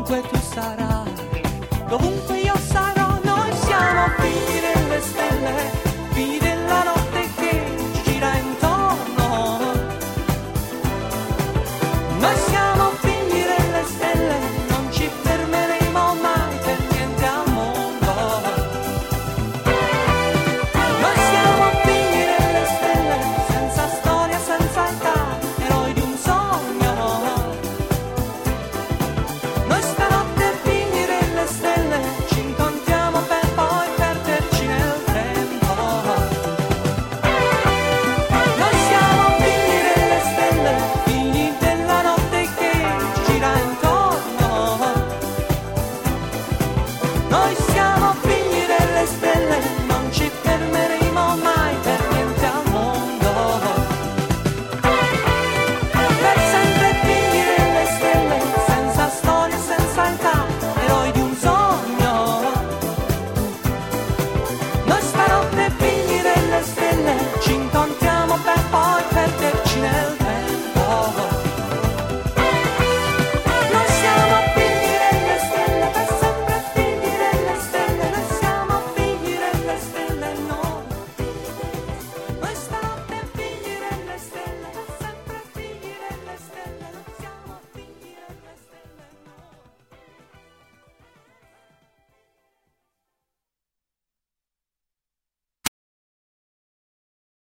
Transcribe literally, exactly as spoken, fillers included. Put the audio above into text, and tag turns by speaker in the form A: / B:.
A: dovunque tu sarai, dovunque io sarò, noi siamo figli delle stelle, figli della notte che ci gira intorno. Noi siamo figli delle stelle, non ci fermeremo mai per niente al mondo. Noi siamo figli delle stelle, senza storia, senza età, eroi di un sogno. Noi stanotte figli delle stelle, ci incontriamo per poi perderci nel tempo. Noi siamo figli delle stelle, figli della notte che ci gira intorno. Noi siamo figli delle stelle, non ci fermeremo mai per niente al mondo. Per sempre figli delle stelle, senza storia, senza età, eroi di un sogno. Noi stanotte figli delle stelle, ci incontriamo per poi perderci